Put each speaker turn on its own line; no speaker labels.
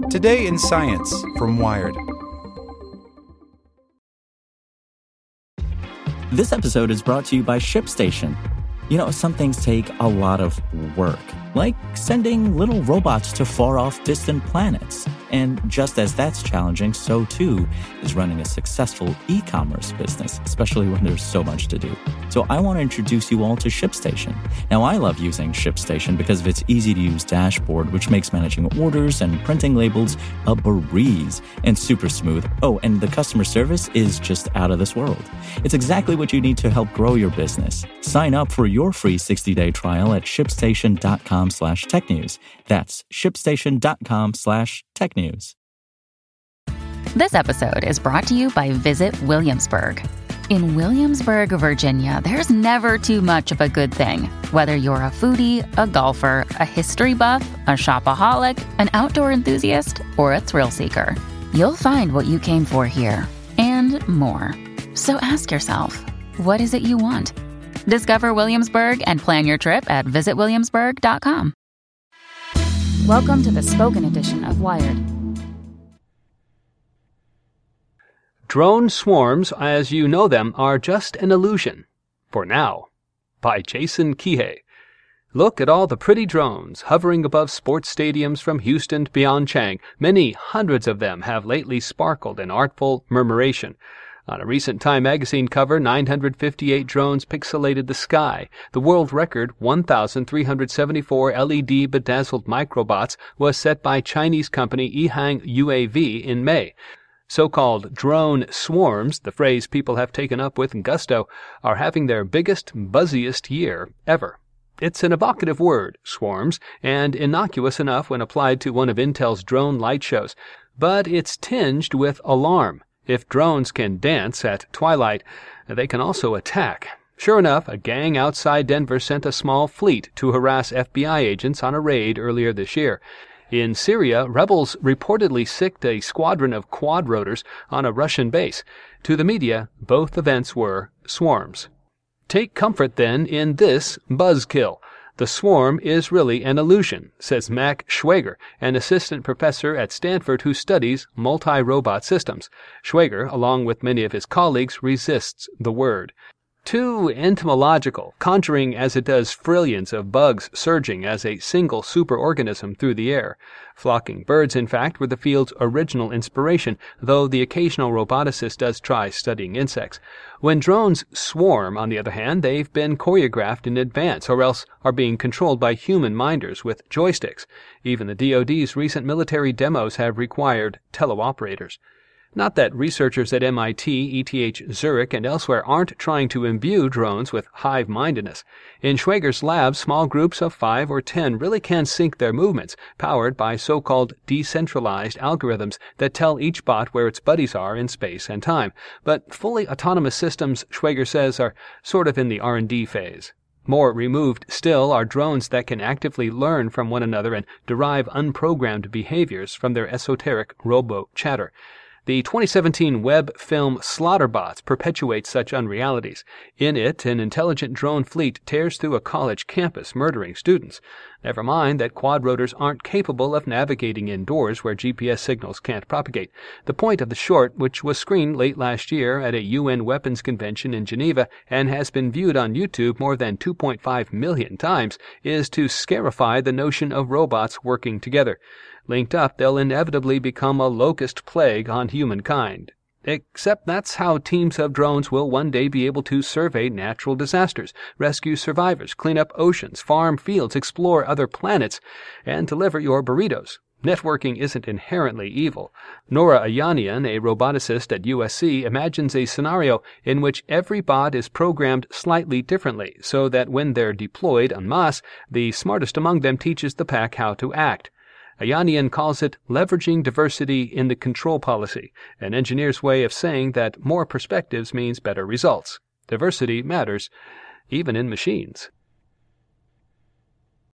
Today in Science from Wired.
This episode is brought to you by ShipStation. You know, some things take a lot of work, like sending little robots to far-off distant planets. And just as that's challenging, so too is running a successful e-commerce business, especially when there's so much to do. So I want to introduce you all to ShipStation. Now, I love using ShipStation because of its easy-to-use dashboard, which makes managing orders and printing labels a breeze and super smooth. Oh, and the customer service is just out of this world. It's exactly what you need to help grow your business. Sign up for your free 60-day trial at shipstation.com/technews. That's shipstation.com/technews.
This episode is brought to you by Visit Williamsburg. In Williamsburg, Virginia, there's never too much of a good thing. Whether you're a foodie, a golfer, a history buff, a shopaholic, an outdoor enthusiast, or a thrill seeker, you'll find what you came for here and more. So ask yourself, what is it you want? Discover Williamsburg and plan your trip at visitwilliamsburg.com. Welcome to the spoken edition of Wired.
Drone swarms, as you know them, are just an illusion. For now. By Jason Kihei. Look at all the pretty drones hovering above sports stadiums from Houston to Pyeongchang. Many hundreds of them have lately sparkled in artful murmuration. On a recent Time magazine cover, 958 drones pixelated the sky. The world record, 1,374 LED bedazzled microbots, was set by Chinese company Ehang UAV in May. So-called drone swarms, the phrase people have taken up with gusto, are having their biggest, buzziest year ever. It's an evocative word, swarms, and innocuous enough when applied to one of Intel's drone light shows. But it's tinged with alarm. If drones can dance at twilight, they can also attack. Sure enough, a gang outside Denver sent a small fleet to harass FBI agents on a raid earlier this year. In Syria, rebels reportedly sicked a squadron of quadrotors on a Russian base. To the media, both events were swarms. Take comfort, then, in this buzzkill. The swarm is really an illusion, says Mac Schwager, an assistant professor at Stanford who studies multi-robot systems. Schwager, along with many of his colleagues, resists the word. Too entomological, conjuring as it does trillions of bugs surging as a single superorganism through the air. Flocking birds, in fact, were the field's original inspiration, though the occasional roboticist does try studying insects. When drones swarm, on the other hand, they've been choreographed in advance, or else are being controlled by human minders with joysticks. Even the DoD's recent military demos have required teleoperators. Not that researchers at MIT, ETH Zurich, and elsewhere aren't trying to imbue drones with hive-mindedness. In Schwager's lab, small groups of 5 or 10 really can sync their movements, powered by so-called decentralized algorithms that tell each bot where its buddies are in space and time. But fully autonomous systems, Schwager says, are sort of in the R&D phase. More removed still are drones that can actively learn from one another and derive unprogrammed behaviors from their esoteric robo-chatter. The 2017 web film Slaughterbots perpetuates such unrealities. In it, an intelligent drone fleet tears through a college campus, murdering students. Never mind that quadrotors aren't capable of navigating indoors where GPS signals can't propagate. The point of the short, which was screened late last year at a UN weapons convention in Geneva and has been viewed on YouTube more than 2.5 million times, is to scarify the notion of robots working together. Linked up, they'll inevitably become a locust plague on humankind. Except that's how teams of drones will one day be able to survey natural disasters, rescue survivors, clean up oceans, farm fields, explore other planets, and deliver your burritos. Networking isn't inherently evil. Nora Ayanian, a roboticist at USC, imagines a scenario in which every bot is programmed slightly differently, so that when they're deployed en masse, the smartest among them teaches the pack how to act. Ayanian calls it leveraging diversity in the control policy, an engineer's way of saying that more perspectives means better results. Diversity matters, even in machines.